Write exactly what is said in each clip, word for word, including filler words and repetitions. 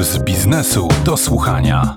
z biznesu do słuchania.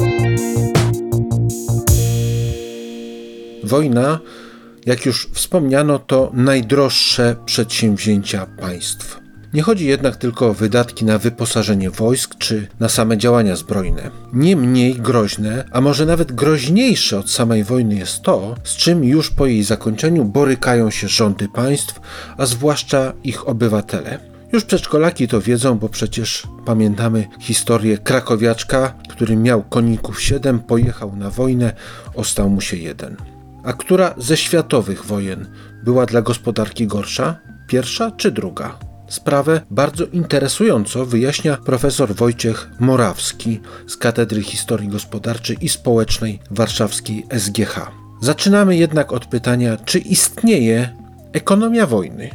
Wojna, jak już wspomniano, to najdroższe przedsięwzięcia państw. Nie chodzi jednak tylko o wydatki na wyposażenie wojsk czy na same działania zbrojne. Nie mniej groźne, a może nawet groźniejsze od samej wojny jest to, z czym już po jej zakończeniu borykają się rządy państw, a zwłaszcza ich obywatele. Już przedszkolaki to wiedzą, bo przecież pamiętamy historię krakowiaczka, który miał koników siedem, pojechał na wojnę, ostał mu się jeden. A która ze światowych wojen była dla gospodarki gorsza? Pierwsza czy druga? Sprawę bardzo interesująco wyjaśnia profesor Wojciech Morawski z Katedry Historii Gospodarczej i Społecznej Warszawskiej S G H. Zaczynamy jednak od pytania, czy istnieje ekonomia wojny?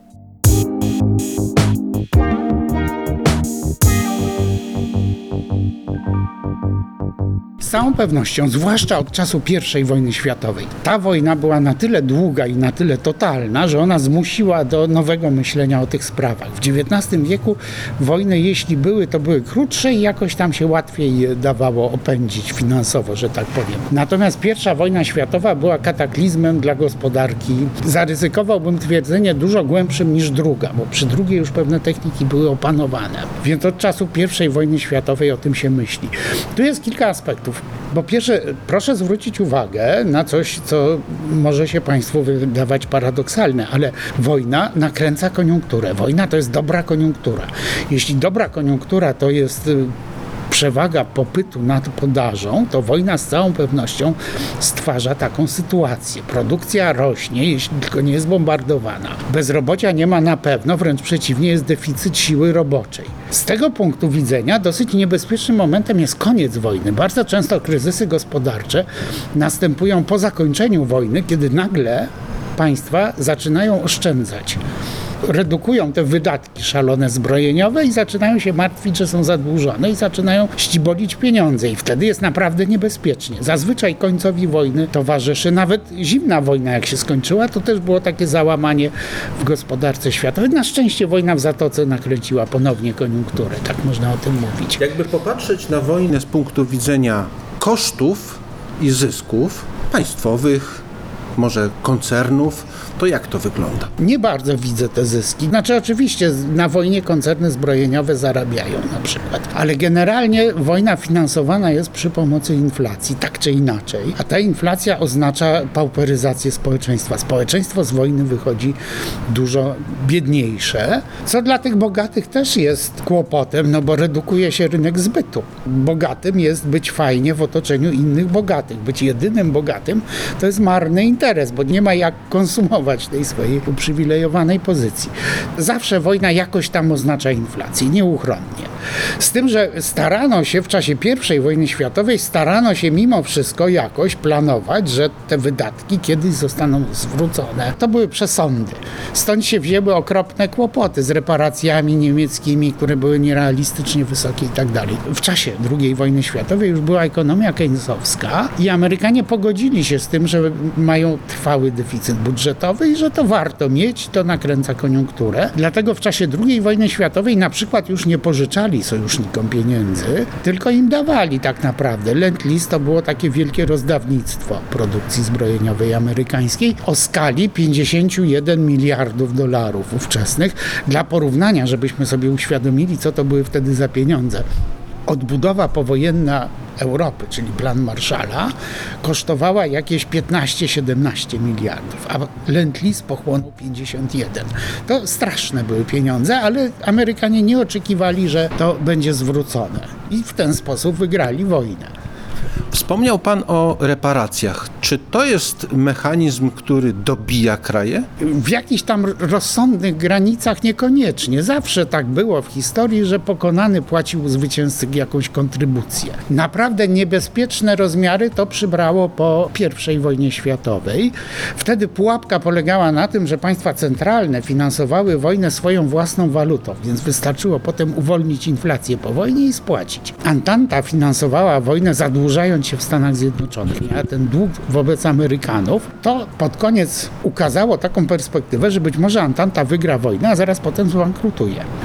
Z całą pewnością, zwłaszcza od czasu pierwszej wojny światowej, ta wojna była na tyle długa i na tyle totalna, że ona zmusiła do nowego myślenia o tych sprawach. W dziewiętnastym wieku wojny, jeśli były, to były krótsze i jakoś tam się łatwiej dawało opędzić finansowo, że tak powiem. Natomiast pierwsza wojna światowa była kataklizmem dla gospodarki. Zaryzykowałbym twierdzenie dużo głębszym niż druga, bo przy drugiej już pewne techniki były opanowane. Więc od czasu pierwszej wojny światowej o tym się myśli. Tu jest kilka aspektów. Po pierwsze, proszę zwrócić uwagę na coś, co może się Państwu wydawać paradoksalne, ale wojna nakręca koniunkturę. Wojna to jest dobra koniunktura. Jeśli dobra koniunktura to jest przewaga popytu nad podażą, to wojna z całą pewnością stwarza taką sytuację. Produkcja rośnie, jeśli tylko nie jest bombardowana. Bezrobocia nie ma na pewno, wręcz przeciwnie, jest deficyt siły roboczej. Z tego punktu widzenia dosyć niebezpiecznym momentem jest koniec wojny. Bardzo często kryzysy gospodarcze następują po zakończeniu wojny, kiedy nagle państwa zaczynają oszczędzać. Redukują te wydatki szalone zbrojeniowe i zaczynają się martwić, że są zadłużone i zaczynają ścibolić pieniądze i wtedy jest naprawdę niebezpiecznie. Zazwyczaj końcowi wojny towarzyszy, nawet zimna wojna jak się skończyła, to też było takie załamanie w gospodarce światowej. Na szczęście wojna w Zatoce nakręciła ponownie koniunkturę, tak można o tym mówić. Jakby popatrzeć na wojnę z punktu widzenia kosztów i zysków państwowych, może koncernów, to jak to wygląda? Nie bardzo widzę te zyski. Znaczy oczywiście na wojnie koncerny zbrojeniowe zarabiają na przykład, ale generalnie wojna finansowana jest przy pomocy inflacji, tak czy inaczej, a ta inflacja oznacza pauperyzację społeczeństwa. Społeczeństwo z wojny wychodzi dużo biedniejsze, co dla tych bogatych też jest kłopotem, no bo redukuje się rynek zbytu. Bogatym jest być fajnie w otoczeniu innych bogatych. Być jedynym bogatym to jest marny interes, bo nie ma jak konsumować tej swojej uprzywilejowanej pozycji. Zawsze wojna jakoś tam oznacza inflację, nieuchronnie. Z tym, że starano się w czasie pierwszej wojny światowej, starano się mimo wszystko jakoś planować, że te wydatki kiedyś zostaną zwrócone. To były przesądy. Stąd się wzięły okropne kłopoty z reparacjami niemieckimi, które były nierealistycznie wysokie i tak dalej. W czasie drugiej wojny światowej już była ekonomia keynesowska i Amerykanie pogodzili się z tym, że mają trwały deficyt budżetowy i że to warto mieć, to nakręca koniunkturę. Dlatego w czasie drugiej wojny światowej na przykład już nie pożyczali sojusznikom pieniędzy, tylko im dawali tak naprawdę. Lend-Lease to było takie wielkie rozdawnictwo produkcji zbrojeniowej amerykańskiej o skali pięćdziesiąt jeden miliardów dolarów ówczesnych. Dla porównania, żebyśmy sobie uświadomili, co to były wtedy za pieniądze. Odbudowa powojenna Europy, czyli plan Marshalla, kosztowała jakieś piętnaście siedemnaście miliardów, a Lend-Lease pochłonął pięćdziesiąt jeden. To straszne były pieniądze, ale Amerykanie nie oczekiwali, że to będzie zwrócone i w ten sposób wygrali wojnę. Wspomniał Pan o reparacjach. Czy to jest mechanizm, który dobija kraje? W jakichś tam rozsądnych granicach niekoniecznie. Zawsze tak było w historii, że pokonany płacił zwycięzcy jakąś kontrybucję. Naprawdę niebezpieczne rozmiary to przybrało po pierwszej wojnie światowej. Wtedy pułapka polegała na tym, że państwa centralne finansowały wojnę swoją własną walutą, więc wystarczyło potem uwolnić inflację po wojnie i spłacić. Antanta finansowała wojnę zadłużając się w Stanach Zjednoczonych. Miała ten dług wobec Amerykanów. To pod koniec ukazało taką perspektywę, że być może Antanta wygra wojnę, a zaraz potem zbankrutuje.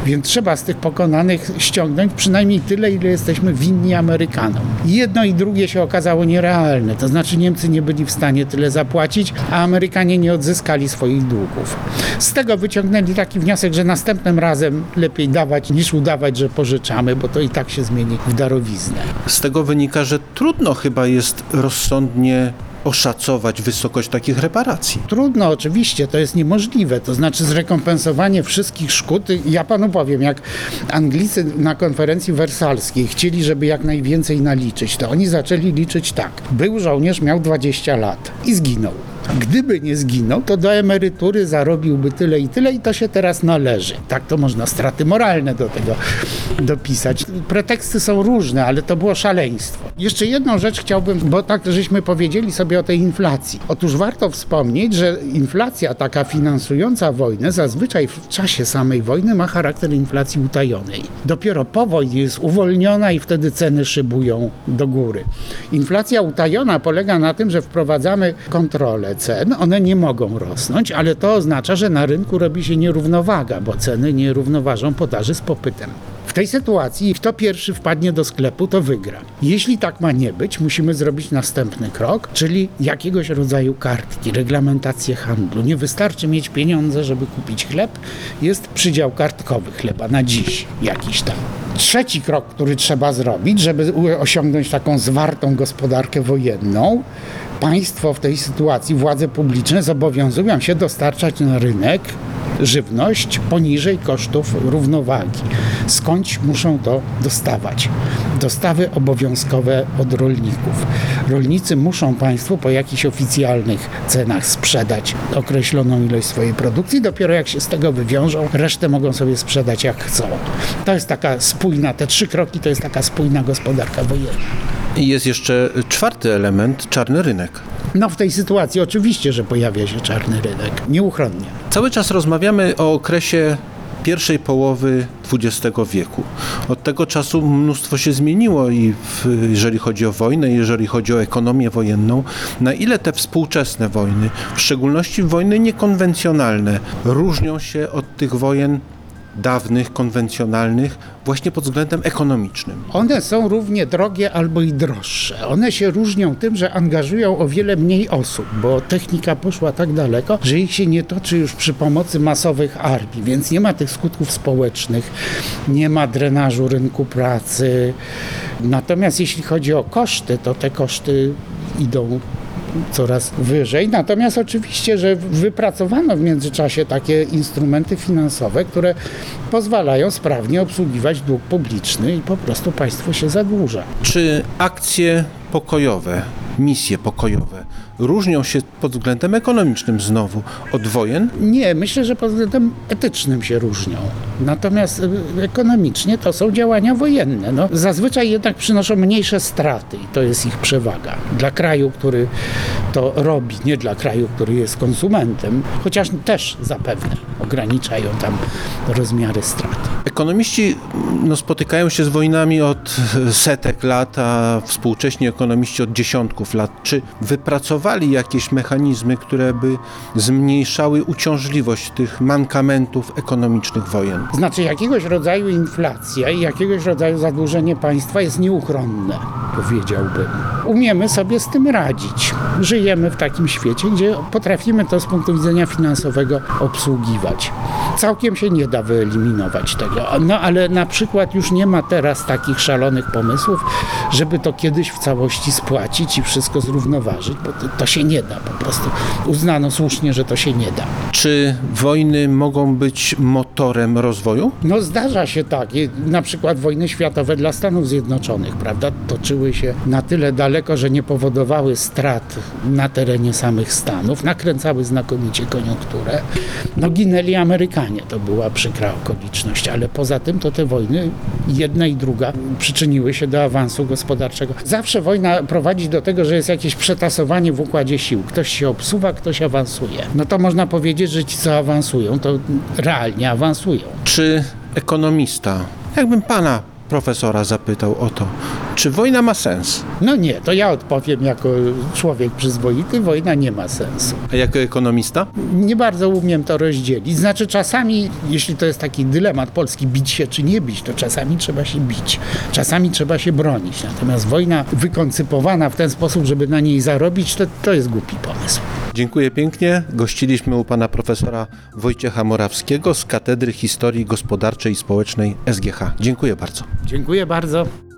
Więc trzeba z tych pokonanych ściągnąć przynajmniej tyle, ile jesteśmy winni Amerykanom. I jedno i drugie się okazało nierealne. To znaczy Niemcy nie byli w stanie tyle zapłacić, a Amerykanie nie odzyskali swoich długów. Z tego wyciągnęli taki wniosek, że następnym razem lepiej dawać niż udawać, że pożyczamy, bo to i tak się zmieni w darowiznę. Z tego wynika, że trudno chyba jest rozsądnie oszacować wysokość takich reparacji. Trudno, oczywiście, to jest niemożliwe. To znaczy zrekompensowanie wszystkich szkód. Ja panu powiem, jak Anglicy na konferencji wersalskiej chcieli, żeby jak najwięcej naliczyć, to oni zaczęli liczyć tak. Był żołnierz, miał dwadzieścia lat i zginął. Gdyby nie zginął, to do emerytury zarobiłby tyle i tyle i to się teraz należy. Tak to można straty moralne do tego dopisać. Preteksty są różne, ale to było szaleństwo. Jeszcze jedną rzecz chciałbym, bo tak żeśmy powiedzieli sobie o tej inflacji. Otóż warto wspomnieć, że inflacja taka finansująca wojnę zazwyczaj w czasie samej wojny ma charakter inflacji utajonej. Dopiero po wojnie jest uwolniona i wtedy ceny szybują do góry. Inflacja utajona polega na tym, że wprowadzamy kontrolę cen, one nie mogą rosnąć, ale to oznacza, że na rynku robi się nierównowaga, bo ceny nie równoważą podaży z popytem. W tej sytuacji kto pierwszy wpadnie do sklepu, to wygra. Jeśli tak ma nie być, musimy zrobić następny krok, czyli jakiegoś rodzaju kartki, reglamentację handlu. Nie wystarczy mieć pieniądze, żeby kupić chleb, jest przydział kartkowy chleba na dziś jakiś tam. Trzeci krok, który trzeba zrobić, żeby osiągnąć taką zwartą gospodarkę wojenną, państwo w tej sytuacji, władze publiczne zobowiązują się dostarczać na rynek żywność poniżej kosztów równowagi. Skądś muszą to dostawać? Dostawy obowiązkowe od rolników. Rolnicy muszą państwu po jakichś oficjalnych cenach sprzedać określoną ilość swojej produkcji. Dopiero jak się z tego wywiążą, resztę mogą sobie sprzedać jak chcą. To jest taka spójna, te trzy kroki to jest taka spójna gospodarka wojenna. I jest jeszcze czwarty element, czarny rynek. No w tej sytuacji oczywiście, że pojawia się czarny rynek. Nieuchronnie. Cały czas rozmawiamy o okresie pierwszej połowy dwudziestego wieku. Od tego czasu mnóstwo się zmieniło i w, jeżeli chodzi o wojnę, jeżeli chodzi o ekonomię wojenną, na ile te współczesne wojny, w szczególności wojny niekonwencjonalne, różnią się od tych wojen dawnych, konwencjonalnych, właśnie pod względem ekonomicznym. One są równie drogie albo i droższe. One się różnią tym, że angażują o wiele mniej osób, bo technika poszła tak daleko, że ich się nie toczy już przy pomocy masowych armii, więc nie ma tych skutków społecznych, nie ma drenażu rynku pracy. Natomiast jeśli chodzi o koszty, to te koszty idą coraz wyżej. Natomiast oczywiście, że wypracowano w międzyczasie takie instrumenty finansowe, które pozwalają sprawnie obsługiwać dług publiczny i po prostu państwo się zadłuża. Czy akcje pokojowe, misje pokojowe różnią się pod względem ekonomicznym znowu od wojen? Nie, myślę, że pod względem etycznym się różnią. Natomiast ekonomicznie to są działania wojenne. No, zazwyczaj jednak przynoszą mniejsze straty i to jest ich przewaga. Dla kraju, który to robi, nie dla kraju, który jest konsumentem, chociaż też zapewne ograniczają tam rozmiary strat. Ekonomiści no, spotykają się z wojnami od setek lat, a współcześni ekonomiści od dziesiątków lat. Czy wypracowali jakieś mechanizmy, które by zmniejszały uciążliwość tych mankamentów ekonomicznych wojen? Znaczy jakiegoś rodzaju inflacja i jakiegoś rodzaju zadłużenie państwa jest nieuchronne, powiedziałbym. Umiemy sobie z tym radzić. Żyjemy w takim świecie, gdzie potrafimy to z punktu widzenia finansowego obsługiwać. Całkiem się nie da wyeliminować tego. No ale na przykład już nie ma teraz takich szalonych pomysłów, żeby to kiedyś w całości spłacić i wszystko zrównoważyć, bo to, to się nie da po prostu. Uznano słusznie, że to się nie da. Czy wojny mogą być motorem rozwoju? No zdarza się tak. I na przykład wojny światowe dla Stanów Zjednoczonych, prawda, toczyły się na tyle daleko, że nie powodowały strat na terenie samych Stanów, nakręcały znakomicie koniunkturę. No ginęli Amerykanie, to była przykra okoliczność, ale poza tym to te wojny, jedna i druga, przyczyniły się do awansu gospodarczego. Zawsze wojna prowadzi do tego, że jest jakieś przetasowanie w układzie sił. Ktoś się obsuwa, ktoś awansuje. No to można powiedzieć, że ci, co awansują, to realnie awansują. Czy ekonomista, jakbym pana profesora zapytał o to, Czy wojna ma sens? No nie, to ja odpowiem jako człowiek przyzwoity, wojna nie ma sensu. A jako ekonomista? Nie bardzo umiem to rozdzielić. Znaczy czasami, jeśli to jest taki dylemat polski, bić się czy nie bić, to czasami trzeba się bić. Czasami trzeba się bronić. Natomiast wojna wykoncypowana w ten sposób, żeby na niej zarobić, to, to jest głupi pomysł. Dziękuję pięknie. Gościliśmy u pana profesora Wojciecha Morawskiego z Katedry Historii Gospodarczej i Społecznej S G H. Dziękuję bardzo. Dziękuję bardzo.